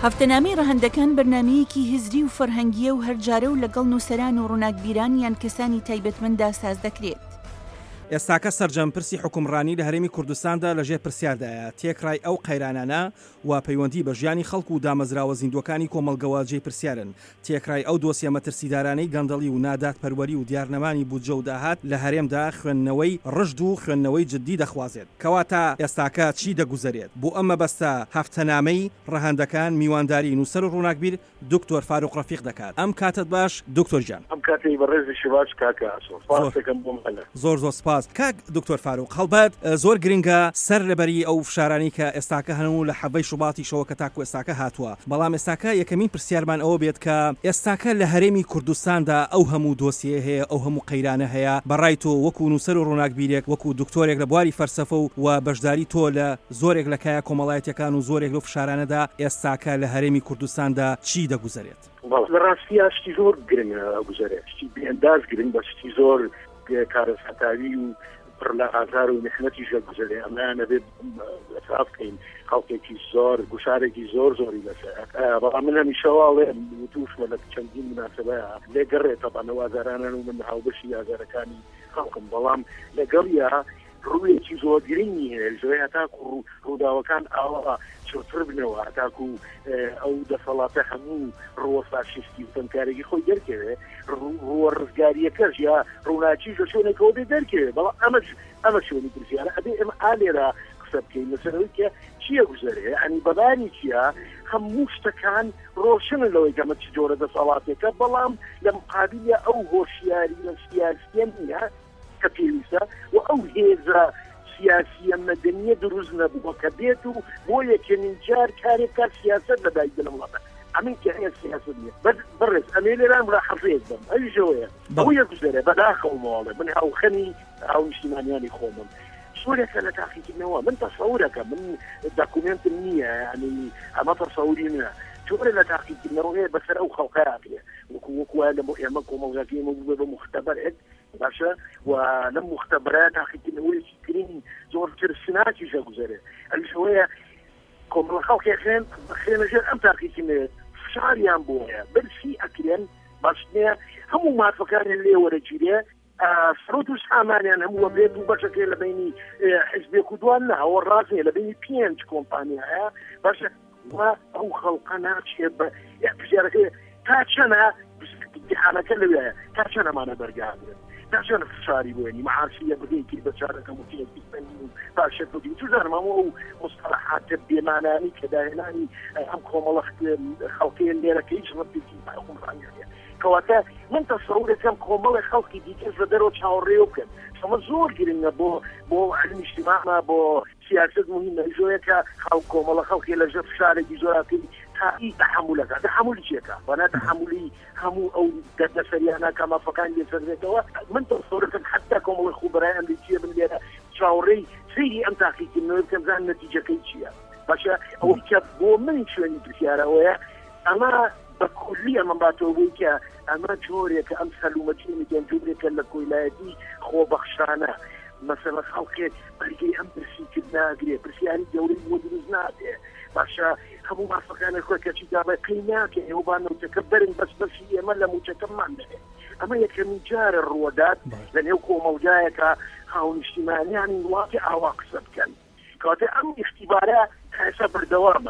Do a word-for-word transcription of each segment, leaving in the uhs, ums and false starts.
هەفتەنامەی ڕەهەندەکان بەرنامەیەکی هزری و فەرهەنگیە و هەرجارە و لەگەڵ نووسەران و ڕووناکبیران یان کەسانی تایبەتمەنددا ساز دەکرێت. ئێستاکە سەرجەمپرسی حکومڕانی لە هەرێمی کوردستاندا لەژێر پرسیاردایە تێکڕای ئەو قەیرانانە و پەیوەندی بە ژیانی خەڵک و دامەزراوە زیندوەکانی کۆمەڵگەوە جێی پرسیارن. تێکڕای ئەو دۆسیە مەترسیدارانەی گەندەڵی و نادات پەروەری و دیارنەمانی بودجە و داهات لە هەرێمدا خوێندنەوەی ڕژد و خوێندنەوەی جددی دەخوازێت. کەواتە ئێستاکە چی دەگوزارێت؟ بۆ ئەمە بەستە هەفتەنامەی ڕەهەندەکان میوانداری نووسەر و ڕووناکبیر دکتۆر فاروق ڕەفیق دەکات. ئەم کاتت باش دکتۆر جان. ئەم کاتی بەڕێزی شێواز کاکە سپاسەکەم بۆم هەلە. زۆر زۆر سپاس. کاک دکتۆر فاروق، هەڵبەت زۆر گرنگە سەر لەبەری ئەو فشارانی کە ئێستاکە هەنوو لە حەبەی شوباتی شەوە کە تاکو ئێستاکە هاتووە. بەڵام ئێستاکە یەکەمین پرسیارمان ئەوە بێت کە ئێستاکە لە هەرێمی کوردستاندا ئەو هەموو دۆسیە هەیە، ئەو هەموو قەیرانە هەیە، بەڕای تۆ وەکو نووسەر و ڕووناکبیرێک، وەکو دکتۆرێک لە بواری فەرسەفە و و بەشداری تۆ لە زۆرێک لە کایە کۆمەڵایەتیەکان و زۆرێک لەو فشارانەدا ئێستاکە لە هەرێمی کوردستاندا چی دەگوزارێت؟ لە ڕاستی شتی زۆر گرنگە گوزارێت، شتی بێنداز گرنگ بە شتی زۆر کارەسەتاوی و پڕ لە ئازار و میحنەتی ژە گوزارێ. ئەمانە بێت ئەساف بکەین خەڵکێکی زۆر گوشارێکی زۆر زۆری لەسەر. بەڵام من هەمیشەواڵێ تووشمە لە چەندین مناسبەیە لێگەڕێت تەبانەوە ئازارانن و من هاوبەشی ئازارەکانی خەڵکم، بەڵام لەگەڵیا ڕوویەکی زۆر گرنگی هەیە لەژێ هەتاکو ڕووداوەکان ئاوا چۆتر بنەوە، هەتاکو ئەو دەسەڵاتە هەموو ڕۆوە فاشیستی و فەنکارێکی خۆی دەرکەوێت، ڕووە ڕزگاریەکەش یا ڕووناچیش لە شوێنێکەوە بێ دەرکەوێت. بەڵام ئەمەش ئەمە شوێنی پرسیارە ئەبێ ئێمە ئالێرە قسە بکەین لەسەرەوەی کە چییە گوزارێ، یعنی بەدانی چییە هەموو شتەکان ڕۆشنە لەوەی کەمە چ جۆرە دەسەڵاتێکە، بەڵام لە مقابلە ئەو هۆشیاری لە سیاسیان نیە کە پێویستە و ئەو هێزە سیاسیە مەدەنیە دروست نەبووە کە بێت و بۆ یەکەمین جار کارێک کار سیاست لەدایک دڵمڵاتە. ئەمین کە هەیە سیاست نیە بەڕێز ئەمێ لێران ڕاحەفێت بم ئەوی ژەوەیە ئەو یە گوزارێ بەداخەومەوەڵێ من هاوخەنی هاو نیشتیمانیانی خۆمم سوورێکە لە تاقیکردنەوە من تەسەورەکە من داکومنتم نییە، ینی ئەمە تەسەوری نیە جۆرە لە تاقیکردنەوە هەیە بەسەر ئەو خەڵقەیە وەکو وەکوە لە بۆ ئێمە کۆمەڵگەکەمە بووە بە مختبەرێک باشە و لەم مختبرە تاقیکردنەوەیەکی گرنگ زۆر ترسناکی ژە گوزارێ. ئەویشەوەیە کۆمەڵە خەڵکی خوێن بخێنەژێر ئەم تاقیکردنەوە فشاریان بۆ هەیە برسی ئەکرێن باش نییە هەموو مافەکانیان لێ وەرەگیرێ سرۆت و سامانیان هەمووە بێت و بەشەکێ لە بینی حزبێک و دوان نەهەوە ڕاستێ لە بینی پێنج کۆمپانیایە باشە ئەو خەڵقە ناچێت بە پرسیارەکە تا چەنە دیحانەکە لەوێیە تا چەنەمانە بەرگادرێت تا چەنە فشاری بوێنی معاشیە بدەیکی بەچارەکە وتیەبیستنی و پاشەکەوتی توزانمەوە و مستەڵەحاتە بێمانانی کە داهێنانی ئەم کۆمەڵە خەڵکیان لێرەکە هیچ ڕەبێتی حکومڕانیە کەواتە من تەسەورەکەم کۆمەڵی خەڵکی دیکەش لە دەرەوە چاوەڕێ بکەن. شەمە زۆر گرنگە بۆ بۆ علمی اجتماعە بۆ سیاست مهمە ژۆیەکە خەڵک کۆمەڵە خەڵکی لەژێر فشارێکی زۆراکەی تائی تحملەکە تحمل چیەکە وەنا تحملی هەموو ئەو دەردەسەریانە کە مافەکان لێسەرێتەوە. من تەسەورەکەم حتا کۆمەڵی خوبەرای ئەمریکیە بن لێرە چاوەڕێی سەیری ئەم تاقیکردنەوە بکەم زان نەتیجەکەی چییە. باشە ئەوەی کە بۆ من شوێنی پرسیارەوەیە ئەمە بەکلی ئەمە باتەوەی کە ئەمە جۆرێکە ئەم سەلومەتی میگەن جۆرێکە لە کۆیلایەتی خۆبەخشانە مەسەلە خەڵکێ بەرگەی ئەم پرسیکرد ناگرێ پرسیاری گەورەی بۆ دروست نابێ. باشە هەموو مافەکانە خۆی کەچی دابەقی ناکە ئێوەبان نەوتەکە بەرن بەس بەسی ئێمە لە موچەکەممان دەێ. ئەمە یەکەمین جارە ڕوەدات لە نێو کۆمەڵگایەکە خاو نیشتیمانیانی وڵاتی ئاوا قسە بکەن کاتێ ئەم ئیختیبارە هەسە بەردەوامە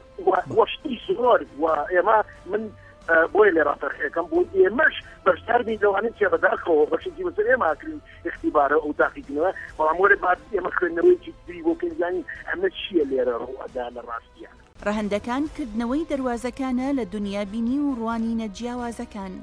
وەشتی زۆر و ئێمە من بۆی لێ ڕاتەخەکەم بۆ ئێمەش بەشداربی دەوانێت چێ بەداخەوە بەشێکی بەسەر ئێماکردن اختیبارە ئەو تاقیکردنەوە بەڵام وەرە بعد ئێمە خوێندنەوەیکی تری بۆ پێزانی ئەمە چییە لێرە ڕوئەدا لە ڕاستیە. ڕەهەندەکان کردنەوەی دەواازەکانە لە دنیابینی و ڕوانینە جیاوازەکان.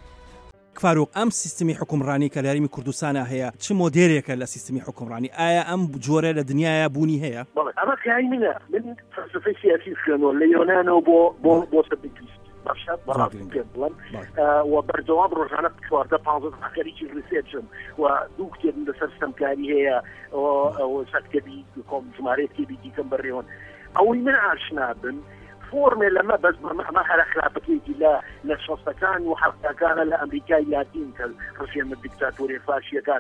فاروق ئەم سیستمی حکومڕانی کە لە هەرێمی کوردستانە هەیە چ مۆدێلێکە لە سیستمی حکومڕانی؟ ئایا ئەم جۆرە لە دنیاە بوونی هەیە؟ ئەمە کاری منە من فەلسفەی سیاسی خوێنەوە لە یۆنانەوە بۆ بۆ بۆ سەبیست باشە بەڕاستی پێ بڵێم و بەردەوام ڕۆژانە چواردە پانزە دقەیەکی ریسێرچم و دوو کتێبم لەسەر ستەمکاری هەیە سەرکتێبی ژمارەیەکی دیکەم بەڕێوەن ئەوەی من ئاشنا بن فۆرمێ لەمە بەس ئەمە هەرە خراپەکێکی لە لە شەستەکان و حەفتەکانە لە ئەمریکای لاتین کە ڕژێمە دیکتاتۆری فاشیەکان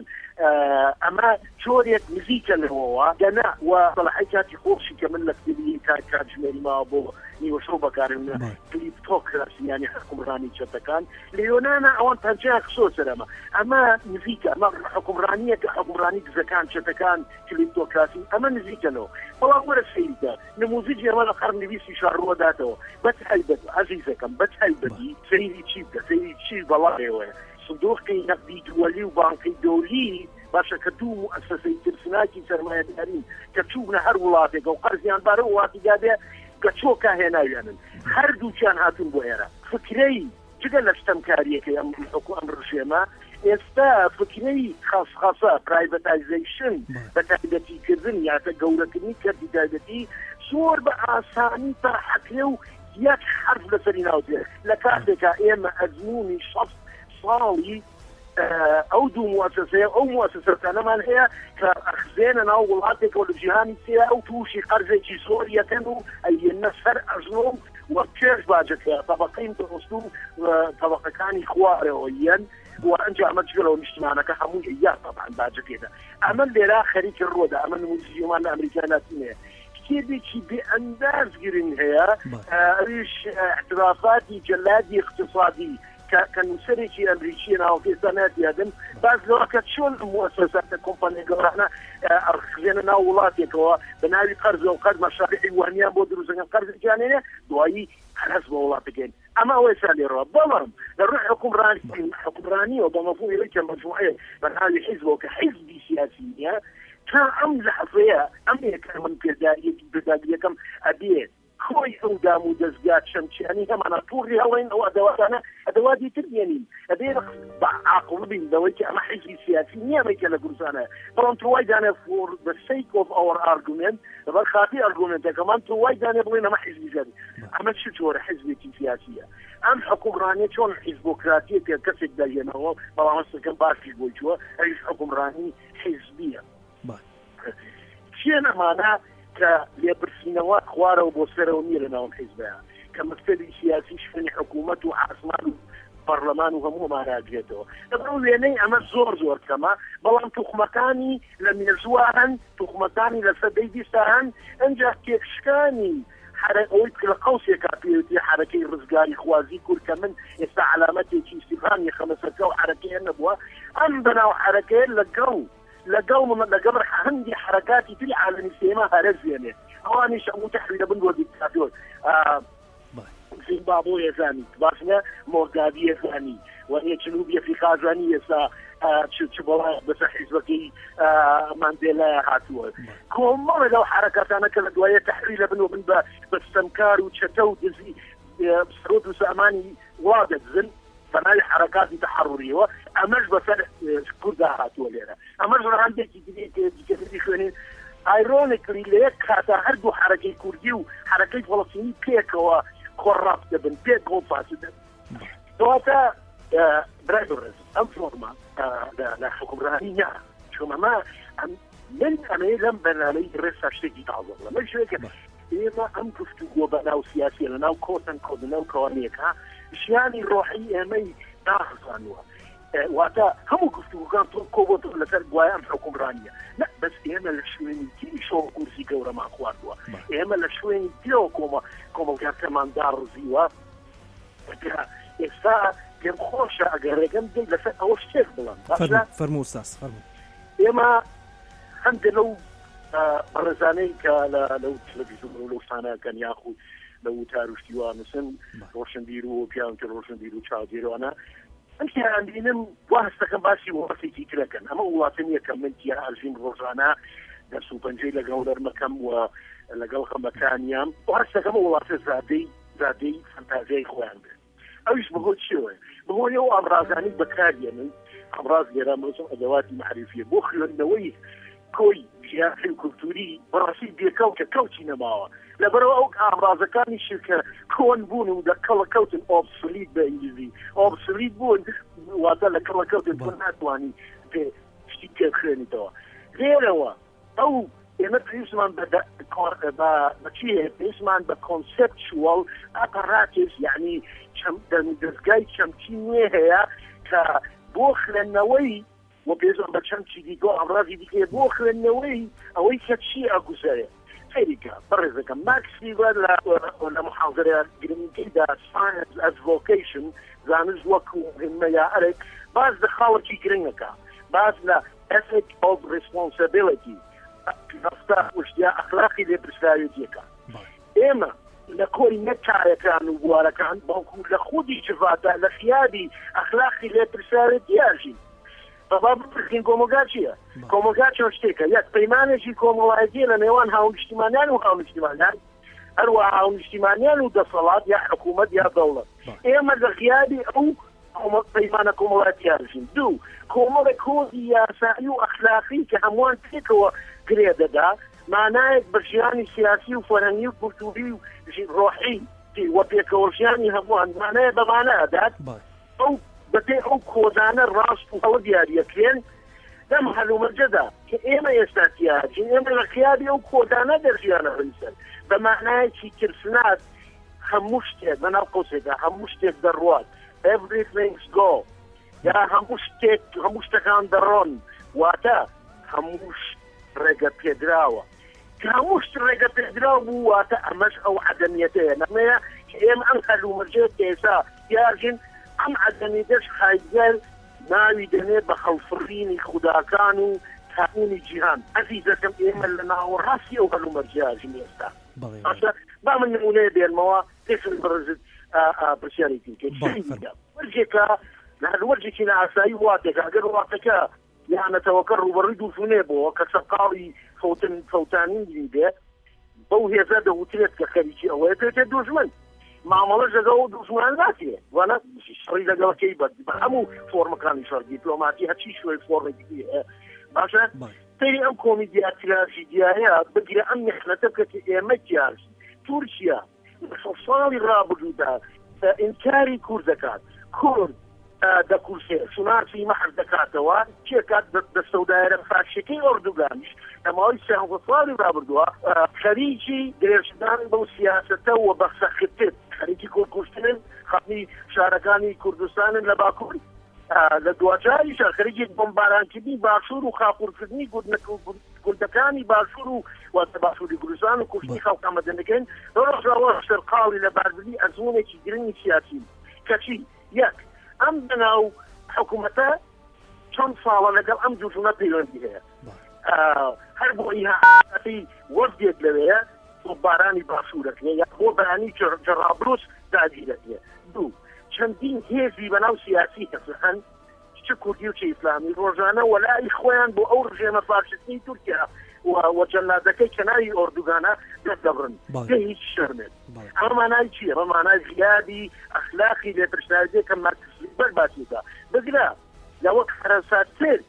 ئەمە چۆرێک نزیکە لەوەوە دەنا و بەڵحی کاتی خۆشی کە من لە کتێبی کار کاتژمێری ماوە بۆ نیوە شەو بەکارم کلیپتۆکراسی حکومڕانی چەتەکان لە یۆنانە ئەوان پەنجا خسۆ سەرەمە ئەمە نزیکە ئەمە حکومڕانیە کە حکومڕانی دزەکان چەتەکان کلیپتۆکراسی ئەمە نزیکەنەوە بەڵام وەرە سەیریدا نموزیجی ئەمە لە قەرنی بیستی شاڕوەداتەوە بەتایبەت عەزیزەکەم بەتایبەتی سەیری چی بکە سەیری چی بەڵاێوەیە صندوقی نەقدی دووەلی و بانقی دەولی باشە کە دوو مؤسسەی ترسناکی سەرمایەدارین کە چوونە هەر وڵاتێکە و قەرزیان بارە وڵاتیدا بێ کە چۆکە هێناویانن هەردووچیان هاتون بۆ ئێرە فکرەی جگە لە شتەمکاریەکەی ئەم ئەم ڕژێمە ئێستا فکرەی خاصخاسە پرایڤەتایزیشن بە تایبەتیکردن یاتە گەورەکردنی کەردی تایبەتی زۆر بە ئاسانی تا حەکرێ و یەک حرف لەسەری ناوتێ لە کاتێکا ئێمە ئەزمموی شەست ساڵی ئەو دوو موسسەیە ئەو موسسەکانەمان هەیە کە ئەخزێنە ناو وڵاتێکەوە لە جیهانی سێ ئەو تووشی قەرزێکی زۆر یەکەن و ئەیێنە سەر ئەژنۆ و کێش باجەکە تەبەقەی دەڕست و تەبەقەکانی خوارەوە یەن و ئەنج ئەمە جگەڵەوە نیشتمانەکە هەموو یا طبعا باجەکێدا ئەمە لێرا خەریکە ڕۆدا ئەمە نموزیمان لە ئەمریکا ناتینەیە کتێبێکی بێ ئەنداز گرنگ هەیە ئەویش اعترافاتی جەلادی اقتصادی کە نووسەرێکی ئەمریکی ناوکێستا ناتیادن باز لەوە کە چۆن موسساتە کۆمپانیە گەورانە ئەڕخزێنە ناو وڵاتێکەوە بە ناوی قەرز و قەرز مەشارعی وهمیان بۆ دروستەکەن قەرزیانەیە دوایی هەرس بە وڵات بگەین ئەمە ئەوەی سالێڕەوە بەڵام لە ڕووی حکومڕانی حکومڕانیەوە بە مەفهومی کە مەجموعەیە بە ناوی حیزبەوە کە حیزبی سیاسی نیە تا ئەم لەحظەیە ئەم یەکە من پێداریەکی بێداگریەکەم ئەبێت خۆی ئەو دام و دەستگات شەمچیانی هەمانە تووڕی هەڵێن ئەو ئەدەواتانە ئەدەواتی تر بێنین ئەبێ بە عاقڵ بین لەوەی کە ئەمە حیزبی سیاسی نییە ئەمەیکە لە گورسانە بەڵام توای دانە فۆر the sake of our argument لەبەر خاتی ئەرگومنتەکەمان توای دانێ بڵێن ئەمە حیزبی زەری ئەمە چ جۆرە حیزبێکی سیاسیە ئەم حکومڕانیە چۆن حیزبۆکراتیە کە کەسێک دەهێنەوە بەڵام هەستەکەم باشی بۆی چووە ئەویش حکومڕانی حیزبیە چیە نەمانە کە لێبرسینەوە خوارەوە بۆ سەرەوە میرە ناوم حیزبەیە کە مەکتەبی سیاسی شوێنی حکوومەت و عاسمان و پەرلەمان و هەموو ماراگرێتەوە لەبەر وێنەی ئەمە زۆر زۆر کەمە بەڵام توخمەکانی لە مێزووە هەن توخمەکانی لە سەدەی بیستا هەن ئەنجا تێکشکانی ئەوەی لە قەوسێکا پێوتی حرەکەی ڕزگاری خوازی کورد کە من ئێستا علامەتێکی استیفهامی خەمەسەرکە و حرەکەیە نەبووە ئەم بەناو حرەکەیە لەگەڵ لەگەڵ لەگەڵ هەندی حرەکاتی تری عالمی سێمە هەرە زێنێ ئەوانیش هەموو تەحویلە بن بۆ دیکتاتۆر زیمبابوێ ێزانی باشنە مۆرداوی ێزانی وهەیە جنوبی ئەفریقا زانی ئێستا چ بەڵا بەسەر حیزبەکەی ماندێلایە هاتووە کۆمەڵێ لەو حرەکاتانە کە لە دوایە تەحویلە بن و بن بە بەستەمکار و چەتە و دزی سرۆت و سامانی وا دەدزن بەناوی حرەکاتی تەحەڕوریەوە ئەمەش بەسەر کووردا هاتووە لێرە ئەمەش ڕاندێکی دیکەی خوێنین ئایرۆنیکلی لە یەک کاتا هەردوو حرەکەی کوردی و حرەکەی فەڵەستینی پێکەوە کۆڕاپ دەبن پێک گۆڵپاس دەبن دواتە برای بڕێز ئەم فۆرما لە حکومڕانی نا چۆمەمە من ئەمەیە لەم بەنامەی ڕێستا شتێکی تازە بڵە من شوێکە ئێمە ئەم گفتوگۆ بەناو سیاسیە لەناو کۆتن کۆدنە و کۆنیەکە ژیانی ڕۆحی ئێمەی داخزانووە واتە هەموو گفتوگۆکان تۆ کۆبۆ لەسەر گوایان حکومڕانیە نە بەس ئێمە لە شوێنی تری شۆ کورسی گەورەمان خواردووە ئێمە لە شوێنی تێەوە کۆمە کۆمەلگارکەمان داڕزیوە ئێستا پێم خۆشە ئەگەر ڕێگەم دەی لەسەر ئەوە شتێک بڵم فەرموو ئوستاز فەرموو ئێمە هەندێک لەو بەڕێزانەی کە لەو تەلەڤیزیۆن و لەو شتانەکەن یاخود لە وتاروشتی وانووسن ڕۆشنبیر و پیاوکە ڕۆشنبیر و چاودێرەوەە ئەمکیان بینم وا هەستەکەم باسی وڵاتێکی ترەکەن ئەمە وڵاتنیە کە من تیا ئەژین ڕۆژانە دەرس و پەنجەی لەگەڵ دەرمەکەم و لەگەڵ خەمەکانیان وا هەستەکەمە وڵاتە زادەی زادەی فەنتازیای خۆیان بێت ئەویش بەهۆ چیوە بەهۆ ئەو ئەمڕازانی بەکارێنن ئەمڕاز لێرە مەزم ئەدەواتی معرفیە بۆ خوێندنەوەی کۆی سیاسی و کولتوری بەڕاستی بێکەوتە کەوتی نەماوە لەبەرەوە ئەو ئامڕازەکانی شرکە کۆن بوون و لە کەڵە کەوتن ئۆبسلیت بە ئینگلیزی ئۆبسلیت بوون واتە لە کەڵە کەوتن بۆ ناتوانی شتی تێ خوێنیتەوە لێرەوە ئەو ئێمە پێویستمان بەچیە پێویستمان بە کۆنسپچوەڵ ئاپاراتس یعنی دەستگای چەمچی نوێ هەیە کە بۆ خوێندنەوەی و پێزم بە چەمچی دیگۆ ئەمڕازی دیکە بۆ خوێندنەوەی ئەوەی کە چی ئەگوزارێ خیریکە بەڕێزەکەم ماکسی لە محاضرە گرنگیدا ساینس ئەدڤۆکیشن زانست وەکو مهمەیە ئەرێک باز لە خاڵکی گرنگەکە باز لە ethic of responsibility هەستا وشتیا ئەخلاقی لێپرسراوێتیەکە ئێمە لە کۆری نەکارەکان و بوارەکان بەڵکو لە خودی جڤادا لە خیابی ئەخلاقی لێپرسراوێتیاژین بەبا بپرسین کۆمەلگا چییە؟ کۆمەلگا چۆن شتێکە یەک پەیمانێکی کۆمەڵایەتیە لە نێوان هاونیشتیمانیان و هاونیشتیمانیان هەروە هاونیشتیمانیان و دەسەڵات یا حکوومەت یا دەوڵەت ئێمە لە خیابی ئەو پەیمانە کۆمەڵایەتیاژین دوو کۆمەڵە کۆدی یاسایی و ئەخلاقی کە هەمووان پێکەوە گرێ دەدا مانایەک بە ژیانی سیاسی و فەرهەنگی و کولتوری و ڕۆحی وە پێکەوەژیانی هەمووان مانایە بەمانە ئەدات ئەو بەپێ ئەو کۆدانە ڕاست و ئەوە دیاریەکرێن لەم هەلومەرجەدا کە ئێمە ئێستا تیاژین ئێمە لە خیابی ئەو کۆدانە دەرژیانە ڕیسەر بە مانایەکی ترسناک هەموو شتێک بەناو قوسێکە هەموو شتێک دەڕوات everything's go یا هەموو شتێک هەموو شتەکان دەڕۆن واتە هەمووش ڕێگە پێدراوە کە هەموو شت ڕێگە پێدراو بوو واتە ئەمەش ئەو عەدەمیەتەیە نەمەیە کە ئێمە ئەم هەلومەرجێت ئێستا تیاژین ئەم عەدەمیەتەش خایگەر ناوی دەنێ بە خەڵفڕینی خوداکان و تاقونی جیهان عەزیزەکەم ئێمە لە ناوەڕاستی ئەو هەلومەرجیاژین ئێستا با من نمونەیە بێنمەوە پێشن بڕزت پرسیارێکی وەرجێکە لە هەلوەرجێکی ناسایی واتێک ئەگەر واتەکە یانەتەوەکە ڕوبەڕووی دووفونێ بۆ کە سەقاڵی فەوتانی بێت بەو هێزە دەوترێت کە خەریکی ئەوەیە پێێتێ دوژمن مامەڵەش لەگە و دوژمان ناتێ وانە شڕی لەگەڵەکەی بەر هەموو فۆرمەکانی شەڕ دیپلۆماتی هەچی شوێی فۆرمێکی باشە سەیری ئەم کۆمیدیا تراژیدیایە بگیرە ئەم مێخنەتە بکە ئێمە تیاژی تورکیا ساڵی ڕابردوودا ئینکاری کورد دەکات کورد دەکوسێ سوناسی مەحر دەکاتەوە چێکات دەستەودایرە فاشەکەی ئۆردوگانیش ئەماوەی سیانزە ساڵی ڕابردووە خەریکی درێژدان بەو سیاسەتە و بەخسەختت خەریکی کورکوشتن خەمی شارەکانی کوردستانن لە باکووری لە دوجاریشە خەریکی بۆمبارانکردنی باشوور و خاپوورکردنی کوردەکانی باشوور و واتە باشووری کوردستان و کوشتنی خەڵک ئامادەکەن ڕۆژاوە سەرقاڵی لە باربردنی ئەزمونێکی گرنگی سیاسی کەچی یەک ئەم بەناو حکوومەتە چەند ساڵە لەگەڵ ئەم جوشونە پەیوەندی هەیە هەر بۆ ئیهاتی وەردێک لەوەیە بۆ بارانی باشوورەکەیە یا بۆ بەیانی جەڕابلوس داگیرەکەیە دوو چەندین هێزی بەناو سیاسی هەن چ کوردی و چ ئیسلامی ڕۆژانە وەلای خۆیان بۆ ئەو ڕژێمە فاشستی تورکیا و جەلادەکەی کەناوی ئۆردوگانە دەردەبڕن هیچ شەرمێت ئەمە مانای چییە؟ ئەمە مانای غیابی ئەخلاقی لێپرسراوێتێ کە مارکسیزم بەرباسیدا بگرە لەوە خەرەساتر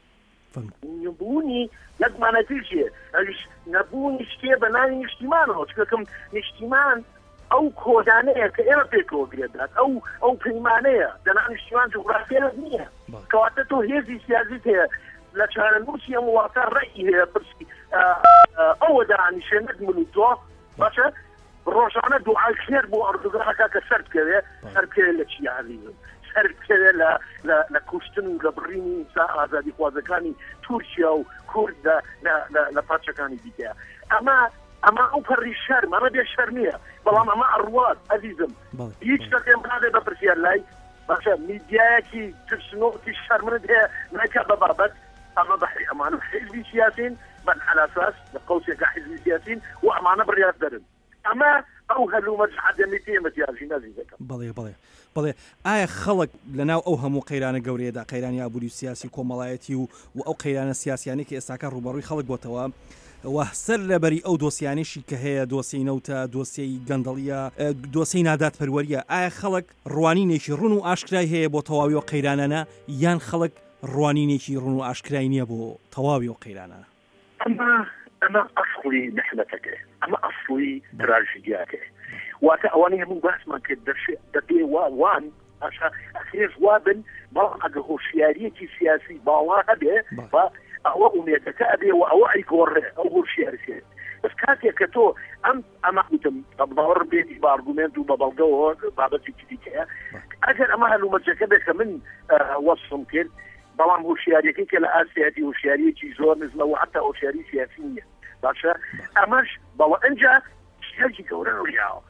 نبوونی یەک مانەتی چیە؟ ئەویش نەبوونی شتێ بە ناوی نیشتیمانەوە چکەکەم نیشتیمان ئەو کۆدانەیە کە ئێمە پێکەوە گرێدات ئەو ئەو پەیمانەیە دەنا نیشتیمان جوغرافیە نییە کەواتە تۆ هێزی سیاسیت هەیە لە چارەنووسی ئەم وڵاتە ڕێی هەیە پرسی ئەوە دانیشێنت من و تۆ باشە ڕۆژانە دوعای خێر بۆ ئەردوگانەکە کە سەر بکەوێ سەر بکەوێ لە چی عەزیزم سەر بکەوێ لە کوشتن و لە بڕینی ئازادی خوازەکانی تورکیا و کورد لە پارچەکانی دیکە ئەمە ئەمە ئەو پەڕی شەرم ئەمە بێ شەرم نییە بەڵام ئەمە ئەڕوات عەزیزم هیچ شتێکم نادێ بە پرسیار لای باشە میدیایەکی ترسنۆتی شەرمنت هەیە نەکە بە بابەت ئەمە بەحی ئەمانە حیزبی سیاسین بەن على ئەساس لە قەوسێکە حیزبی سیاسین و ئەمانە بڕیار دەرن ئەمە ئەو هەلومەرج عەدەمیەتی ئێمە تیاژین عەزیزەکەم بەڵێ بەڵێ بەڵێ ئایا خەڵک لەناو ئەو هەموو قەیرانە گەورەیەدا قەیرانی ئابووری سیاسی کۆمەڵایەتی و و ئەو قەیرانە سیاسیانی کە ئێستاکە ڕوبەڕووی خەڵک بۆتەوە و سەر لەبەری ئەو دۆسیانێشی کە هەیە دۆسیی نەوتە دۆسیی گەندەڵیە دۆسیی نادات پەروەریە ئایا خەڵک ڕوانینێکی ڕوون و ئاشکرای هەیە بۆ تەواوی و قەیرانانە یان خەڵک ڕوانینێکی ڕوون و ئاشکرای نییە بۆ تەواوی و قەیرانە ئەمە ئەمە ئەسڵی نەحمەتەکە ئەمە ئەسڵی تراژیدیاکە واتە ئەوانەی هەموو باسمان کرد دەبێ وان ئەخێز وابن بەڵام ئەگە هۆشیاریەکی سیاسی باڵا هەبێ ئەوە ئومێتەکە ئەبێ و ئەوە ئەیگۆڕێ ئەو هۆشیارسێت بەس کاتێک کە تۆ ئەم ئەمە وتم باوەڕ بێتی بە ئارگومنت و بە بەڵگەوە بابەتێکی دیکەیە ئەگەر ئەمە هەلومەرجەکە بێت کە من وەصفم کرد بەڵام هۆشیاریەکەی کە لە ئاسیاتی هۆشیاریەکی زۆر نزمەوە حتا هۆشیاری سیاسی نییە باشە ئەمەش بەڵە ئەنجا شتێکی گەورە ڕوویاوە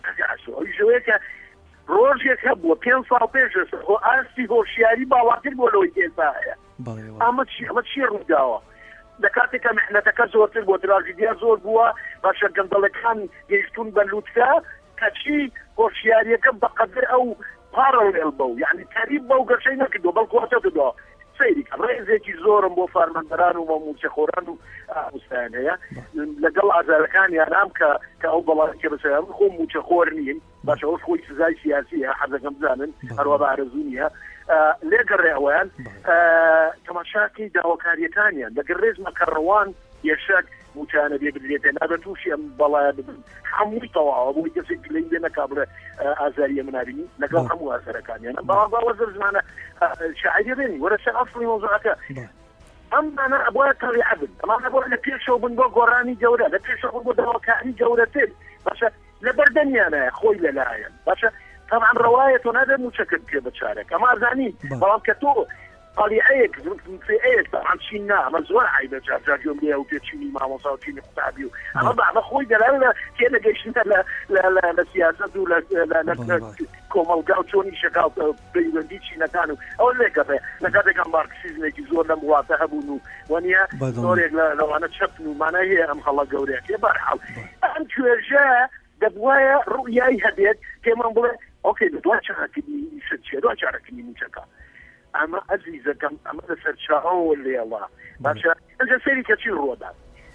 ئەوەیە کە ڕۆژێک هەبووە پێنج ساڵ پێش ئاستی هۆشیاری باواتر بۆ لەوەی ئێستا هەیە ئەمە ئەمە چی ڕووداوە لە کاتێکە محنەتەکە زۆرتر بۆ تراژیدیا زۆر بووە باشە گەندەڵەکان گەیشتون بە لووتکە کەچی هۆشیاریەکە بەقەدر ئەو پارەڵێڵ بە و یعنی تاریب بە و گەشەی نەکردو بەڵکواتە دەدا سەیری ڕێزێکی زۆرم بۆ فارمەندەران و مەموچەخۆران و ئاوستان هەیە لەگەڵ ئازارەکانیان نام کە کە ئەو بەڵاتکە بەسەر خۆم موچەخۆر نین باشە ئەوش خۆی سزای سیاسیە حەزەکەم بزانن هەروە بە ئارەزوو لێگەڕێ ئەویان تەماشاکەی داواکاریەکانیان لەگەڵ ڕێز مەکەڕەوان یەشەک موچانە بێ بدرێتە نابە تووشی ئەم بەڵایە ببن هەمووی تەواوە بۆی کەسێک لەی لێ نەکابرە ئازاریە منابینی لەگەڵ هەموو ئازارەکانیان بەڵام باوە زەر زمانە شاعری بێنی وەرە سەر ئەسڵی مۆزوعەکە ئەمانە ئەبووە تەڵیع بن ئەمانە بۆ لە پێشەوە بن بۆ گۆڕانی گەورە لە پێشەوە بن بۆ داواکاری گەورەتر باشە لە بەردەمیانە خۆی لەلایەن باشە طبعا ڕواية هذا مشكل في بشارك أما زاني بلام كتو طليعيك في إيه طبعا شينا مزوع عيب جاب يوم ليه وتشيني مع مصاوتين قطعبيو أما بعد أخوي دلالة كنا جيشنا لا لا لا لا سياسة ولا لا لا كومال جاوتوني شكال بيونديشي نكانوا أو اللي كذا نكذا كان ماركسيزم يجزور لهم واتهبونو ونيا دوري لو أنا شفنو معنا هي أم خلاص جوريك يا برحال أنت جاء دبوايا رؤياي هديت كمان بقول اوكي دوا شاركني ستشي دوا شاركني من شكا اما عزيزه كم اما سرشاو اللي الله باشا انت سيري كتير رودا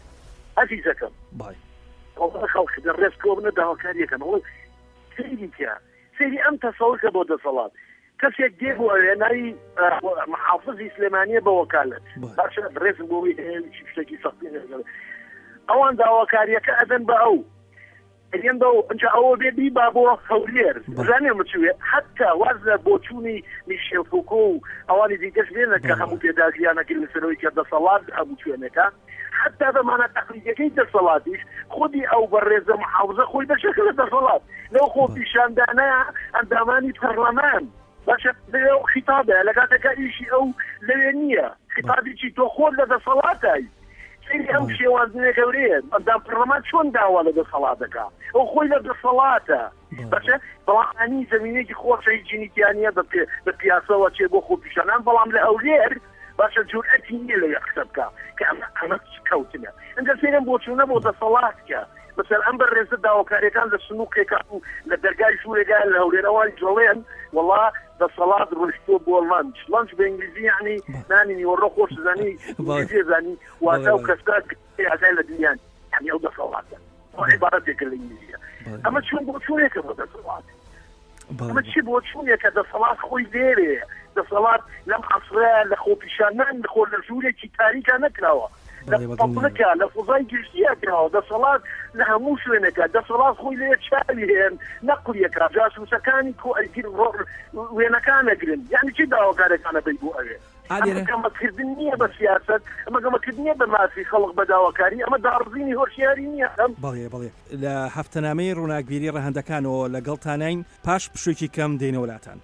عزيزه كم باي والله خلق الرئيس كوبنا دوا كاريه كان هو سيري كيا سيري انت صوتك بود الصلاه كسي جيبو انا محافظ سليمانيه بوكاله باشا الرئيس بوي شفتي صفين اوان دوا كاريه كاذن باو اليوم دو انت اول بيبي بابو هولير زاني متشوي حتى وزن بوتوني ميشيل فوكو اواني دي تشبينا كهمو بيدازيانا كل سنوي كده صلاة ابو تشوينكا حتى هذا معنى تقليدية كي تصلاتيش خدي او برزة محافظة خوي بشكل تصلاة لو خو في شاندانا عند اماني برلمان باش لو خطابة لقاتك ايشي او لينية خطابي شي تخول لدى صلاتي سيري امشي وازني كوريين قدام برلمان شون دعوة لدى صلاتك وخوي لدى صلاته باش طبعا اني زمينيكي خوش يجيني تانية بالقياسة وشي بوخو بشانان بلام لأولير باش الجرأتي اللي يحسبك كأما أنا كوتنا انت سيرين بوشونا بودا صلاتك بس الأمر رئيس الدعوة كان للسنوك كانوا للدرجاي شوري قال لأولير أوالي جولين والله ده الصلاة والشتوب واللانش لانش بالإنجليزي يعني ناني يورو خوش زاني إنجليزي زاني واتاو كستاك عزايل الدنيان يعني أو ده صلاة عبارتك الإنجليزية أما تشون بوشوني كذا ده صلاة أما تشي بوشوني كذا صلاة خوي ديري ده صلاة لم عصرها لخو بشانان لخو لرجولي كي تاريكا نكراوا لفضلك لفضاي جلسيك ده صلاة لها موسلنك ده صلاة خوي ليه تشاليهن نقليك جاسو سكاني كو أجير وين كان أجرين يعني كده وكان كان بيبو أجرين أما كما تخدنية بالسياسة أما كما تخدنية بماسي خلق بداوكاري أما دارزيني هورشياريني بەڵێ بەڵێ لە هەفتەنامەی ڕووناکبیری ڕەهەندەکانەوە لەگەڵ تانین پاش پشوویکی کەم دێنە وڵاتان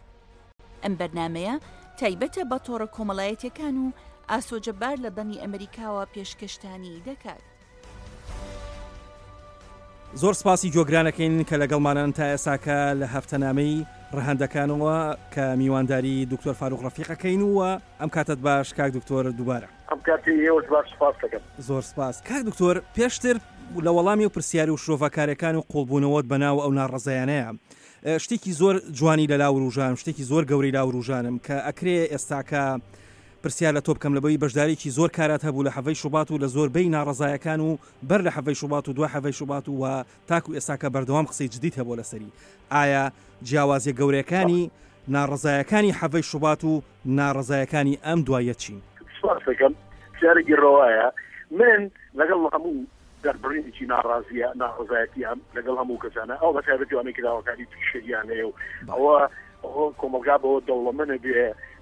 ئەم بەرنامەیە تایبەتە بە تۆڕە کۆمەڵایەتیەکان و ئاسۆجەبار لە دەمی ئەمریکاوە پێشکەشتانی دەکات. زۆر سپاسی گۆگرانەکەین کە لەگەڵمانان تا ئێساکە لە هەفتەنامەی ڕەهەندەکانەوە کە میوانداری دکتۆر فاروق ڕەفیقەکەین وە ئەم کاتت باش کاک دکتۆر دووبارە. ئەم کاتی ئێوەش باش سپاس دەکەم. زۆر سپاس. کاک دکتۆر پێشتر لە وەڵامی و پرسیاری و شرۆڤەکارەکان و قوڵبوونەوەت بەناو ئەو ناڕەزایانەیە. شتێکی زۆر جوانی لە لاو ڕوژان شتێکی زۆر گەورەی لاو ڕوژانم کە ئەکرێ ئێستاکە پرسیار لە تۆ بکەم لەبەوەی بەشداریکی زۆر کارات هەبوو لە حەڤەی شوبات و لە زۆربەی ناڕەزایەکان و بەر لە حەڤەی شوبات و دوای حەڤەی شوبات و تاکو ئێستاکە بەردەوام قسەی جدید هەبوو لەسەری ئایا جیاوازیە گەورەکانی ناڕەزایەکانی حەڤەی شوبات و ناڕەزایەکانی ئەم دوایە چین؟ سپاسەکەم شارێکی ڕەوایە من لەگەڵ هەموو دەربڕینێکی ناڕازیە ناڕەزایەتیان لەگەڵ هەموو کەسانە ئەو بەتابەت جوانێکی داواکاری شریانەیە و ئەوە ئەوە کۆمەلگا بەوە دەوڵەمەنە بێ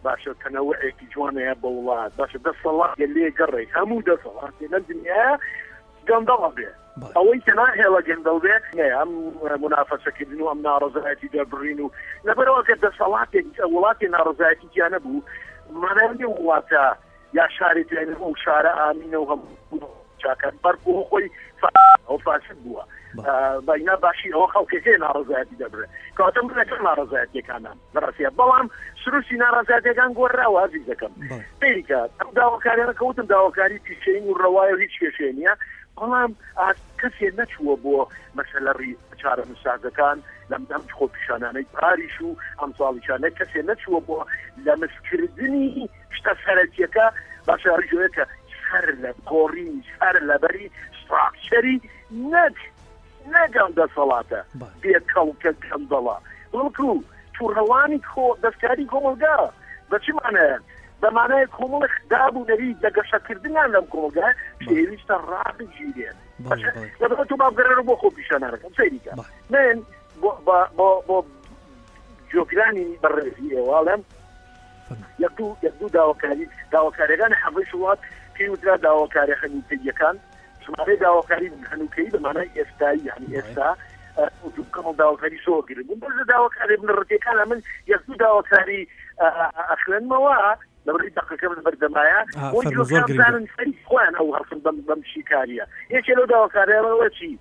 باشە تەنەوەعێکی جوانەیە بە وڵات باشە دەسەڵات لێ گەڕێک هەموو دەسەڵات لە دنیا گەندەڵە بێ ئەوەی تەنا هێڵە گەندەڵ بێ ئەم منافەسەکردن و ئەم ناڕزایەتی دەبڕین و لەبەرەوە کە دەسەڵاتێک وڵاتی ناڕزایەتی گیانە بوو مانەوەندی وڵاتە یا شاری تێنە ئەو شارە ئامینە و هەموو چاکات بەربوو خۆی ئەو فاسد بووە بەینا باشی ئەوە خەڵکێکی ناڕزایەتی دەبرێت کەواتە منەکە ناڕزایەتیەکانە بەڕاستیە بەڵام سروشی ناڕزایەتیەکان گۆڕاوە عزیزەکەم پێیکە ئەم داواکاریانە کەوتم داواکاری پیشەین و ڕەوایە هیچ کێشەیە نییە بەڵام کەسێ نەچووە بۆ مەسەلە ڕی چارە نووسازەکان لەم دەم خۆ پیشانانەی پاریش و ئەم ساڵیشانە کەسێ نەچووە بۆ لە مسکردنی شتە سەرەکیەکە باشە ڕژوەیە سەر لە گۆڕی سەر لەبەری ستراکچەری نەک نەگەم دەسەڵاتە بێت کەڵکە کەندەڵە بڵکو تووڕەوانی خۆ دەستکاری کۆمەلگا بە چی مانایە بەمانای کۆمەڵی دابوونەری دەگەشەکردنیان لەم کۆمەلگا پێویستە ڕابگیرێن لەبەر تۆ بابگەڕێنە بۆ خۆ پیشانەکەم سەیریکە من بۆ جۆگرانی بەڕێزی ئێواڵم یەکدوو یەکدوو داواکاری داواکاریەکانی حەزەی وڵات پێوترا داواکاری خەنووتەییەکان ژمارەی داواکاری خەنووتەیی بەمانای ئێستایی یعنی ئێستا کەمەڵ داواکاری زۆرگرن بوون بەس داواکاری بنەڕەتیەکانە من یەکدوو داواکاری ئەخوێنمەوە لەبەری دەقەکە بەردەمایە بۆی جۆگران سەری خۆیان ئەو هەڵسن بەم شیکاریە یەکێ لەو داواکاریەوە چی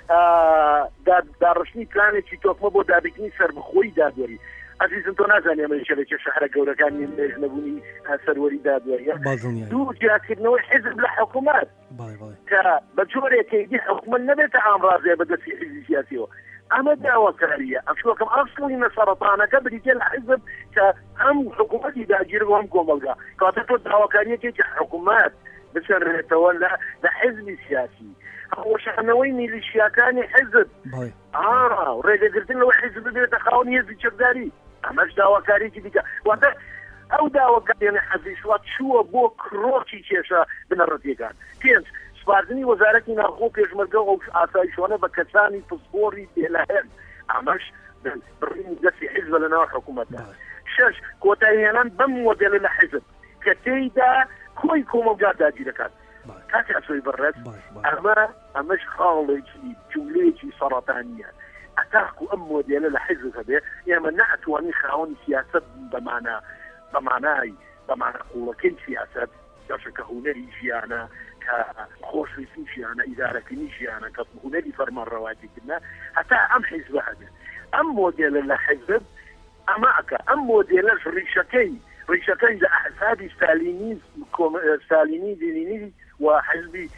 داڕشتنی پلانێکی تۆکمە بۆ دابیکنی سەربەخۆی دادوەری عزیزم تۆ نازانێ ئەمریکا شەهرە گەورەکانی نەبوونی سەروەری دادوەریە دوو جیاکردنەوەی حزب لە حکوومەت کە بە جۆرێکی حکوومەت نەبێتە ئامڕازێ بەدەستی حزبی سیاسیەوە ئەمە داواکاریە ئەم شوەکەم ئەسڵینە سەرەتانەکە بریتێ لە حزب کە ئەم حکوومەتی داگیر و ئەم کۆمەلگا کاتە تۆ داواکاریەکێکی حکوومەت بچەڕێتەوە لە حزبی سیاسی هەوەشانەوەی میلیشیاکانی حزب ڕێگەگرتن لەوە حزب بێتە خاوەن هێزی چەکداری ئەمەش داواکاریی دیکە واتە ئەو داواکاریانە حەزیشوات چووە بۆ کڕۆکی کێشە بنەڕەتیەکان پێنج سپاردنی وەزارەتی ناخۆ پێشمەرگە ئەو ئاسایشوانە بە کەسانی پسپۆری بێلەهێن ئەمەش بڕینی دەستی حیزبە لەناو حکوومەتدا شەش کۆتاییهێنان بەم مۆدێلە لە حیزب کە تێیدا کۆی کۆمەلگا داگیرەکان کاتی ئەسۆی بەڕێت ئەمە ئەمەش خاڵێکی جوولەیەکی سەرەتانیە ئەتاکو ئەم مۆدێلە لە حیزب هەبێ ئێمە نەئەتوانی خاوەنی سیاست بەمانە بەمانای بەمانە قوڵەکەی سیاست دەشکە هوەری ژیانە کە خۆشویستی ژیانە ئیدارەکردنی ژیانە کە هوەری فەرمانڕەواتیکردنە هەتا ئەم حیزب هەبێ ئەم مۆدێلە لە حیزب ئەماکە ئەم مۆدێلەش ڕیشەکەی ڕیشەکەی لە ئەحزابی ستالینی ستالینی دینینی و حزبی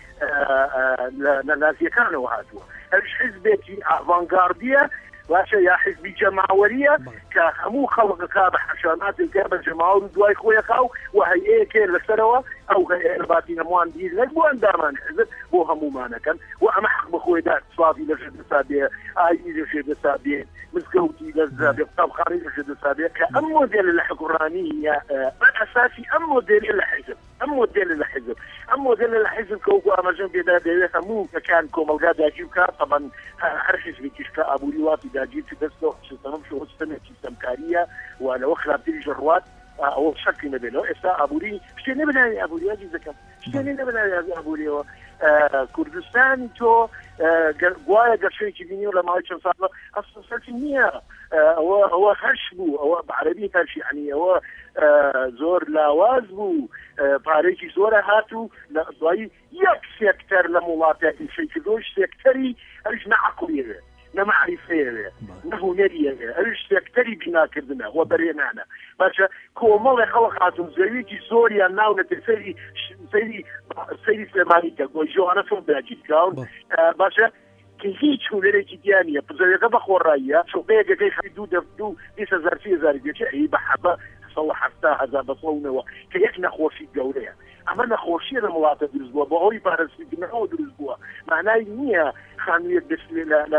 لە نازیەکانەوە هاتووە هەرش حزبێکی ئاڤانگاردیە باشە یا حزبی جەماوەریە کە هەموو خەڵکەکە بە حەشاناتێکە بە جەماوەر و دوای خۆیەکە و هەیەیەکێ لەسەرەوە ئەو هەیەباتی نەموان بیر لەک بۆ ئەندامان حزب بۆ هەمومانەکەن و ئەمە حەق بەخۆیدا سڵاوی لەژێر دەسا بێ ئاینی لەژێر دەسا بێ مزگەوتی لەزا بێ قوتابخانەی لەژێر دەسا بێ کە ئەم مۆدێلە لە حکوڕانی بە ئەساسی ئەم مۆدێلە لە حزب ئەم مۆدێلە لە حزب ئەم مۆدێلە لە حزب کە وەکو ئاماژەم پێدا دەوێت هەموو کەکان کۆمەلگا داگیر بکات طبعا هەر حزبێکیش کە ئابووری واتی داگیر دەستەوە سیستەمەم شۆستەمێکی سیستەمکاریە و لەوە خراپتری ژەڕوات ئەوە شەکی نەبێنەوە ئێستا ئابووری شتێ نەبناوی ئابووری عزیزەکەم شتێنی نەبناوی ئابووریەوە کوردستانی تۆ گوایە گەشەیەکی بینی و لە ماوەی چەند ساڵە ئەسڵی نییە ئەوە ئەوە هەش بوو ئەوە بەعەرەبی هەرشی عنی ئەوە زۆر لاواز بوو پارێکی زۆرە هات و لە دوایی یەک سێکتەر لە وڵاتێکی شەیکردۆش سێکتەری هەرش نەعەقڵیەوێ نەمەعریفەیەوێ نەهونەریەوێ ئەوش سێکتەری بیناکردنە وە بەرێنانە باشە کۆمەڵی خەڵق هاتون زەویەکی زۆریان ناونەتە سەیری سەیری سەیری سلێمانیکە بۆی ژۆوانە چۆن داگیرکراون باشە کە هیچ هونەرێکی دیانە پزەویەکە بەخۆڕاییە شۆپەیەکەکەی خەی دوو دەفتوو بیست هەزار سی هەزار دێچە ئەی بە حەبە سەڵ حەفتا هەزار بەسەڵونەوە کە یەک نەخۆشی گەورەیە ئەمە نەخۆشیە لە وڵاتە دروست بووە بۆ ئەوی پارێزکردنەوە دروست بووە معنای نییە خانوویەک دەست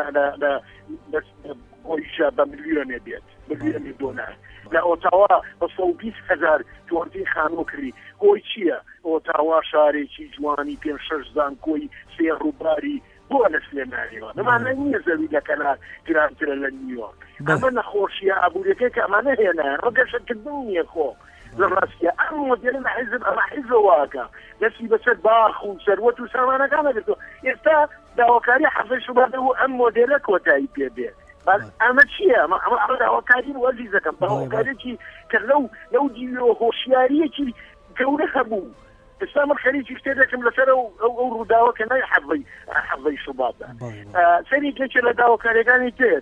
بۆیشە بە ملیۆنێ بێت ملیۆنی دۆلار لە ئۆتاوا بە سەد و بیست هەزار جوانتین خانوو کردی کۆی چییە ئۆتاوا شارێکی جوانی پێنج شەش زان کۆی سێ ڕووباری بۆ لە سلێمانیەوە نەمانە نییە زەوی لە کەنار گرانترە لە نیویۆرک ئەمە نەخۆشیە ئابوووریەکەی کە ئەمانە هێنایە ڕەگەشەکردن نییە خۆ لە ڕاستیە ئەم مۆدێلە لە حیزب ئەمە حیزەوەکە دەستی بەسەر باخ و سەروەت و سامانەکانە گرتووە ئێستا داواکاری حەفەی شوباتە و ئەم مۆدێلە کۆتایی پێ بێ ئەمە چییە ئەمە داواکاری وەزیزەکەم داواکارێکی کە لەو لەو دیویەوە هۆشیاریەکی گەورە هەبوو ئێستا من خەریکی شتێ دەکەم لەسەر ئەو ڕووداوە کە نای حەفەی حەفەی شوباتە سەرێکێکە لە داواکاریەکانی تر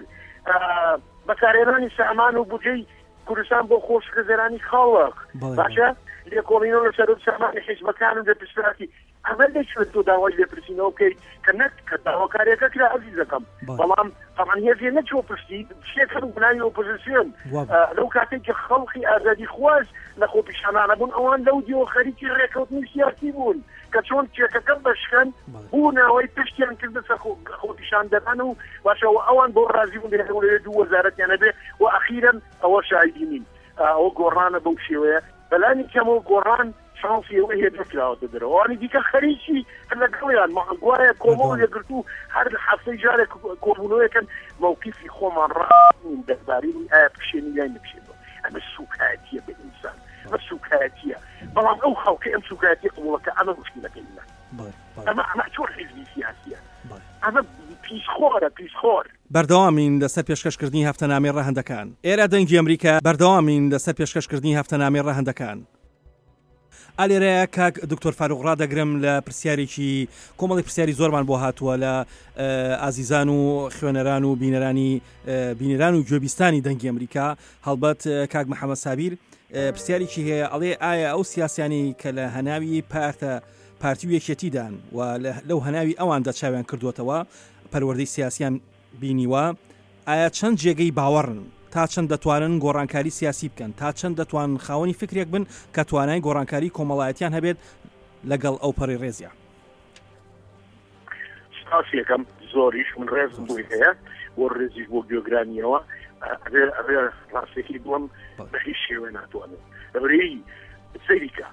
بەکارهێنانی سامان و بودجەی کوردستان بۆ خۆشکردنی خاڵق باشە لێکۆڵینەوە لەسەر سامانی حیزبەکان و دەپرسراتی ئەمە دەچێت تۆ داوای لێپرسینەوە بکەیت کە نەک کە داواکاریەکە کرا عەزیزەکەم بەڵام طبعاً هێزێ نەچۆ پشتی شتێکە بناوی ئۆپۆزیسیۆن لەو کاتێک کە خەڵقی ئازادی خواست لە خۆپیشانانە بوون ئەوان لەو دیۆ خەریکی ڕێکەوتنی سیاسی بوون کە چۆن کێکەکە بەشکەن بوونەوەی پشتیان کردە سەر خۆپیشاندەکان و باشەوە ئەوان بۆ ڕازی بوون لێ دوو وەزارەتیانە بێ و ئەخیرەن ئەوە شایدی نین ئەوە گۆڕانە بەو شێوەیە بەلانی کەمەوە گۆڕان شانسی ئەوە هێ دەکراوەتە دەرەوەوانی دیکە خەریکی لەگەڵیان ماگوایە کۆمەڵ لێگرتو هەر هەفتەی جارێک کۆبوونەوەیەکەن موقفی خۆمان ڕاستین دەربارەی ئایا بکشێنی یان نەبکشێنەوە ئەمە سوکایەتیە بە ئینسان ئەمە سوکایەتیە بەڵام ئەو خەڵکە ئەم سوکایەتی قبوڵەکە ئەمە مشکلەکەینە ئەمە ئەمە چۆن حیزبی سیاسیە ئەمە پیسخۆرە پیسخۆر بەردەوامین لەسەر پێشکەشکردنی هەفتەنامەی ڕەهەندەکان ئێرە دەنگی ئەمریکا بەردەوامین لەسەر پێشکەشکردنی هەفتەنامەی ڕەهەندەکان ئالێرەیە کاک دکتۆر فاروق ڕادەگرم لە پرسیارێکی کۆمەڵی پرسیاری زۆرمان بۆ هاتووە لە ئازیزان و خوێنەران و بینەرانی بینەران و گوێبیستانی دەنگی ئەمریکا هەڵبەت کاک محەممەد سابیر پرسیارێکی هەیە ئەڵێ ئایا ئەو سیاسیانی کە لە هەناوی پارتە پارتی و یەکێتیدان و لەو هەناوی ئەواندا چاویان کردوتەوە پەروەردەی سیاسیان بینیوە ئایا چەند جێگەی باوەڕن تا چەند دەتوانن گۆڕانکاری سیاسی بکەن تا چەند دەتوان خاوەنی فکرێک بن کە توانای گۆڕانکاری کۆمەڵایەتیان هەبێت لەگەڵ ئەو پەڕی ڕێزیە ساسیەکەم زۆریش من ڕێزم بووی هەیە بۆ ڕێزیش بۆ گوێگرانیەوە ئەبێ ڕاستێکی بڵم بە هیچ شێوە ناتوانێت لەبەرەوەی سەیریکە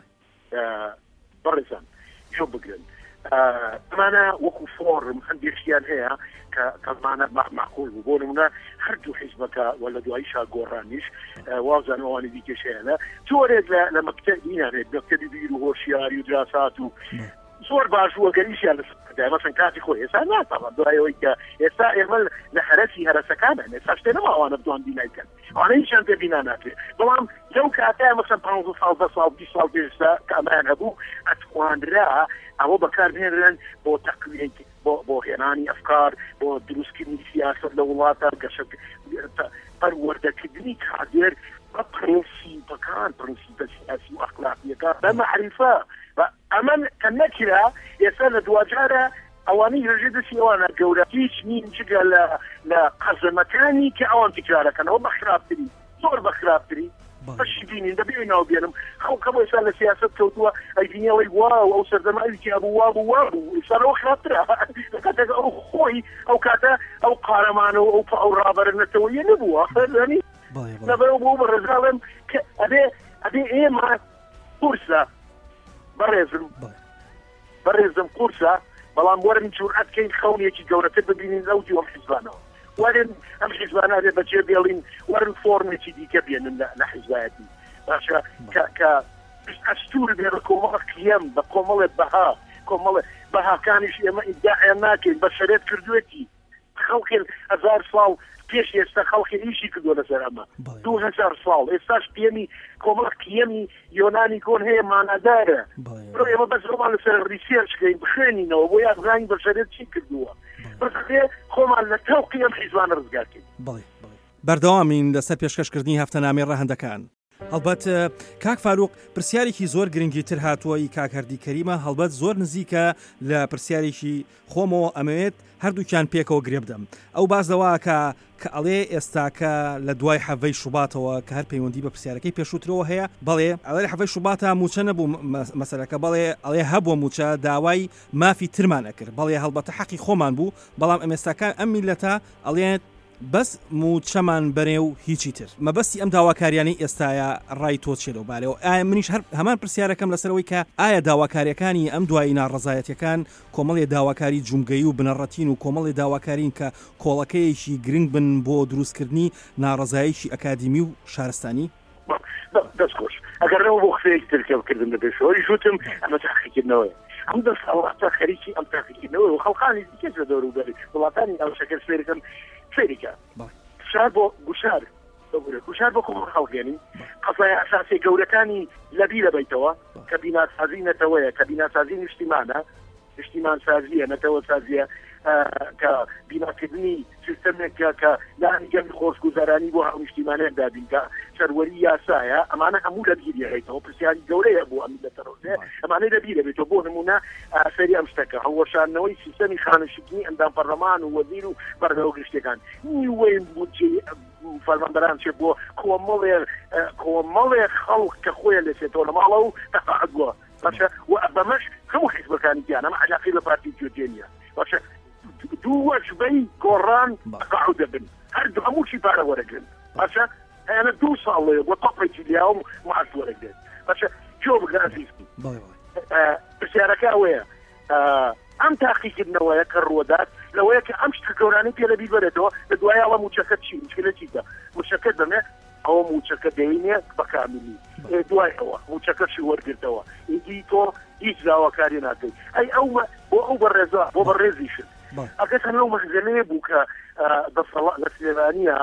بەڕێزان جۆ بگرن ئەمانە وەکو فۆرم هەندێکیان هەیە کە کەمانە معقول بوو بۆ نمونە هەردوو حیزبەکە و لە دوایی شاگۆڕانیش وازانەوانی دیکەش هەیە جۆرێک لە مەکتەبینانێت مەکتەبی بیر و هۆشیاری و دراسات و زۆر باش وەگەریشیان لە مەسەن کاتی خۆی ئێستا ناتەوە دوایەوەی کە ئێستا ئێمە لە هەرەسی هەرەسەکانن ئێستا شتێ نەما ئەوانە بتوان بینایکەن ئەوانە هیچیان پێ بینا ناکرێت بەڵام لەو کاتە مەسەن پانزە ساڵ دە ساڵ بیست ساڵ پێشتا کە ئەمایان هەبوو ئەتوانرا ئەوە بەکارهێنرێن بۆ تەقویەک بۆ هێنانی ئەفکار بۆ دروستکردنی سیاست لە وڵاتە گەشت پەروەردەکردنی کادێر بە پرینسیپەکان پرینسیپە سیاسی و ئەخلاقیەکان بە مەعریفە ئەمە کە نەکرا ئێستا لە دوجارە ئەوانەی ڕژێ دەستی ئەوانە گەورە هیچ نین جگە لە قەزەمەکانی کە ئەوان تکرارەکەنەوە بە خراپتری زۆر بە خراپتری بەشی بینین دەبێ ناو بێنم خەڵکە بۆ ئێستا لە سیاست کەوتووە ئەیبینیەوەی واو ئەو سەردەمایکی هەبوو وا بوو وا بوو ئێستاەوە خراپترە کاتێک ئەو خۆی ئەو کاتە ئەو قارەمانە و ئەو ڕابەرنەتەوەیە نەبووە خەرانی لەبەرەوە بۆ بە ڕێزاڵم کە ئەبێ ئەبێ ئێمە قورسە بەڕێزم بەڕێزم قورسە بەڵام وەرن جورئەتکەین خەونێکی گەورەتر ببینین لەو دیوە حیزبانەوە وەرن ئەم حیزبانە بێ بەجێ بێڵین وەرن فۆرمێکی دیکە بێنن لە حیزبایەتی باشە کە ئەستور بێ بە کۆمەڵە قیەم بە کۆمەڵێت بەها کۆمەڵێ بەهاکانیش ئێمە ئیدعایان ناکەین بە شەرێت کردوێتی خەڵکێن هەزار ساڵ پێش ئێستا خەڵکی ئیشی کردووە لەسەر ئەمە دوو هەزار ساڵ ئێستاش پێمی کۆمەڵ قیەمی یۆنانی کۆن هەیە مانەدارە ئێمە بەس ڕۆمان لەسەر ریسێرچکەین بخوێنینەوە بۆ یادزانی بە شەرێت چی کردووە بەڵێ خۆمان لە تەوقی ئەم حیزبانە ڕزگارکەین بەردەوامین لەسەر پێشکەشکردنی هەفتەنامەی ڕەهەندەکان هەڵبەت کاک فاروق پرسیارێکی زۆر گرنگی تر هاتووەی کاک هەردی کەریمە هەڵبەت زۆر نزیکە لە پرسیارێکی خۆمەوە ئەمەوێت هەردووکیان پێکەوە گرێ بدەم ئەو بازەوەکە کە ئەڵێ ئێستاکە لە دوای حەڤەی شوباتەوە کە هەر پەیوەندی بە پرسیارەکەی پێشووترەوە هەیە بەڵێ ئەڵێ حەڤەی شوباتە موچە نەبوو مەسەلەکە بەڵێ ئەڵێ هەبووە موچە داوای مافی ترمانە کرد بەڵێ هەڵبەتە حەقی خۆمان بوو بەڵام ئەمێستاکان ئەم میلەتە ئەڵێن بەس موچەمان بەرێ و هیچی تر مەبەستی ئەم داواکاریانی ئێستاە ڕای تۆ چێ لەو بارەوە ئایا منیش هەمان پرسیارەکەم لەسەرەوەی کە ئایا داواکاریەکانی ئەم دوایی ناڕەزایەتەکان کۆمەڵی داواکاری جومگەی و بنەڕەتین و کۆمەڵی داواکارین کە کۆڵەکەیەکی گرنگ بن بۆ دروستکردنی ناڕەزایەکی ئەکادیمی و شارستانی دەستخۆش ئەگەرەوە بۆ خفەیەک ترکەکردن لە پێشەوەی ژوتم ئەمە تاقیکردنەوەی ئەم دەسەڵاتە خەریکی ئەم تاقیکردنەوەی و خەڵقانی دیکەش لە دەوروبەری وڵاتانی ئەو شەکەل فێرەکەم فێریکە شار بۆ گوشار گوشار بۆ کۆمەڵ خەڵکێنی قەزای ئەساسی گەورەکانی لەبی لەبەیتەوە کە بیناسازی نەتەوەیە کە بیناسازی نیشتیمانە نیشتیمان سازیە نەتەوە سازیە کە بیناکردنی سیستەمێکە کە لانیگەمی خۆشگوزارانی بۆ هەڵ نیشتیمانێک دابینکە سەروەری یاسایە ئەمانە هەموو لەبیریەکەیتەوە پرسیاری گەورەیە بۆ ئەم لەتەڕۆزێ ئەمانەی لەبی دەبێتەوە بۆ نمونە فێری ئەم شتەکە هەڵوەشاندنەوەی سیستەمی خانەشتنی ئەندام پەرلەمان و وەزیر و بەردەوە گشتەکان نیوەی بودجێ فەرماندەران چێ بۆ کۆمەڵێ کۆمەڵێ خەڵک کە خۆیان لێسێتەوە لە ماڵە و تەقاعد بووە باشە و بەمەش هەموو حیزبەکانی دیان ئەمە علاقەی لە پارتی جوێنیە باشە دوو وەجبەی گۆڕان تەقاعد دەبن هەردوو هەمووشی پارە وەرەگرن باشە ئەیانە دوو ساڵەیە بۆ تەقێکی لیا و معاش وەرەگرن باشە کێ بگرە عەزیزم پرسیارەکە ئەوەیە ئەم تاقیکردنەوەیە کە ڕوەدات لەوەیە کە ئەم شتە گەورانەی پێ لەبیر بەرێتەوە لە دوای ئەڵە موچەکە چی مشکلە چیتە موچەکە دەمێ ئەوە موچەکە دەینێ بەکاملی دوای ئەوە موچەکەشی وەرگرتەوە ئیدی تۆ هیچ داواکاری ناکەی ئەی ئەو بۆ ئەو بەڕێزا بۆ بەڕێزیشن ئەگەر لەو مەزگەلەیە بوو کە لە سلێمانیە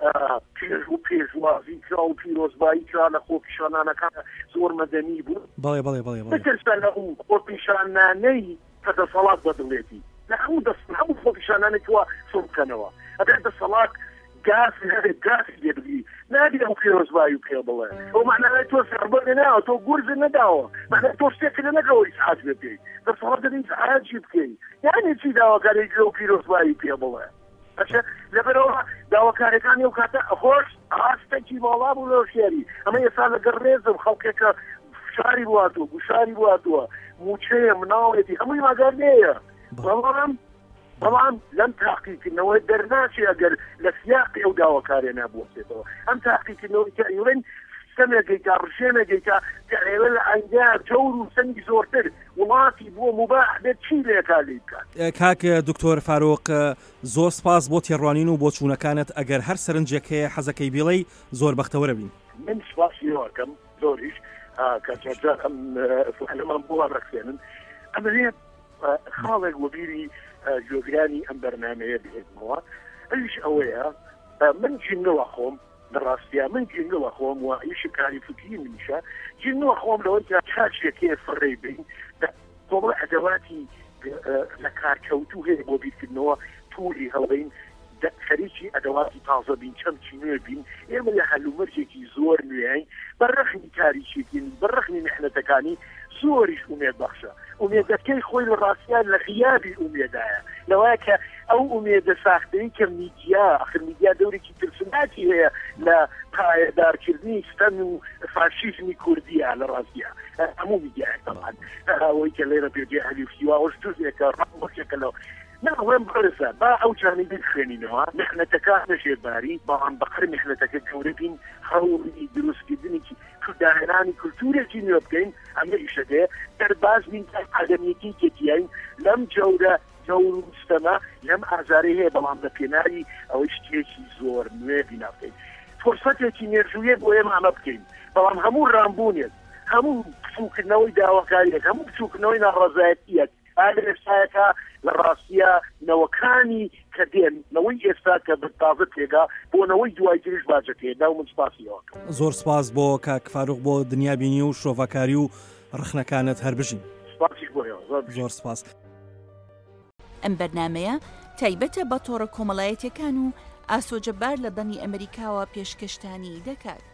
پێش و پێشوازی کرا و پیرۆزبایی کرا لە خۆ پیشانانەکان زۆر مەدەنی بوو بەڵێ بەڵێ بەڵێ بەکەستا لە ئەو خۆ پیشانانەی کە دەسەڵات بەدڵێتی لە هەموو دەست هەموو خۆ پیشانانێکەوە سۆ بکەنەوە ئەگەر دەسەڵات گاسی هەبێت گاسی لێبگری نابی ئەو پێرۆزبایی و پێ بڵێ ئەو معناوی تۆ سەربەر ناوە تۆ گورز نەداوە معنای تۆ شتێک نەگەوە ئیسعاد بێ پێی دەسەڵات دەبێت ئیسعادی بکەی یانی چی داواکارێکی ئەو پیرۆزبایی پێ بڵێ باشە لەبەرەوە داواکارەکانی ئەو کاتە خۆش ئاستێکی باڵا بوو لەو شێری ئەمە ئێستا لەگەڕ ڕێزم خەڵکێکە شاری بواتوە گوشاری بواتوە موچەیە مناڵێتی هەمووی ماگار لێیە بەڵام بەڵام لەم تاقیکردنەوەی دەرناچێ ئەگەر لە سیاقی ئەو داواکارێ نابوەستێتەوە ئەم تاقیکردنەوەی کە ئیڵێن سەمێکێکا ڕژێمێکێکا کە ئێوە لە ئەنجا جەور و سەنگی زۆرتر وڵاتی بووە مباح بێت چی لێکا لێ بکات کاک دکتۆر فاروق زۆر سپاس بۆ تێڕوانین و بۆ چوونەکانت ئەگەر هەر سەرنجێک هەیە حەزەکەی بڵێ زۆر بەختەوەرە بین من سپاسیەوەکەم زۆریش کە ئەم فعلەمان بۆ ڕەخسێنن ئەمەێ خاڵێک وەبیری جۆگرانی ئەم بەرنامەیە بێتەوە ئەویش ئەوەیە من جنەوە خۆم بەڕاستیا من جنەوە خۆم و ئیش کاری فکری منیشە جنەوە خۆم لەوەی کاچێکێ فڕێ بین کۆمەڵ ئەدەواتی لە کارکەوتوو هەیە بۆ بیرکردنەوە تووری هەڵبین خەریکی ئەدەواتی تازە بین چەمچی نوێ بین ئێمە لە هەلومەرجێکی زۆر نوێین بەڕەخنی کاریشێکین بەڕەخنی میحنەتەکانی زۆریش ئومێد بەخشە ئومێدەکەی خۆی لە ڕاستیان لە غیابی ئومێدایە لەوایە کە ئەو ئومێدە ساختەی کە میدیا ئەخر میدیا دەورێکی ترسناکی هەیە لە پایەدارکردنی ستەن و فاشیزمی کوردیە لە ڕاستیە هەموو میدیایە تەمان ئەوەی کە لێرە پێجێ هەلیفسیواوەش جزێکە ڕەمۆکێکەوە ناڵێم بەرزە با ئەو جانی بخوێنینەوە میحنەتەکە نەژێرباری بەڵام بەقەر میحنەتەکە گەورە بین هەوڵی دروستکردنێکی داهێنانی کولتورێکی نوێ بکەین ئەمە ئیشەکەیە دەرباز بین ئادەمیەتی کێتیاین لەم جەورە جەور و مستەمە لەم ئازارەی هەیە بەڵام لە پێناوی ئەوەی شتێکی زۆر نوێ بینا بکەین فرسەتێکی مێژوویە بۆ ئێمە ئەمە بکەین بەڵام هەموو ڕامبوونێت هەموو بچووکردنەوەی داواکاریەک هەموو بچووکردنەوەی ناڕەزایەتیەک ئالێسایەکە لە ڕاستیە نەوەکانی کە دێن نەوەی ئێستا کە بتازە تێگا بۆ نەوەی دوای تریش باجەکێدا و من سپاسیەوە زۆر سپاس بۆ کاک فاروق بۆ دنیابینی و شۆڤەکاری و ڕخنەکانت هەر بژین زۆر سپاس. ئەم بەرنامەیە تایبەتە بە تۆڕە کۆمەڵایەتیەکان و ئاسۆجەبار لە دەنی ئەمریکاوە پێشکەشتانی دەکات.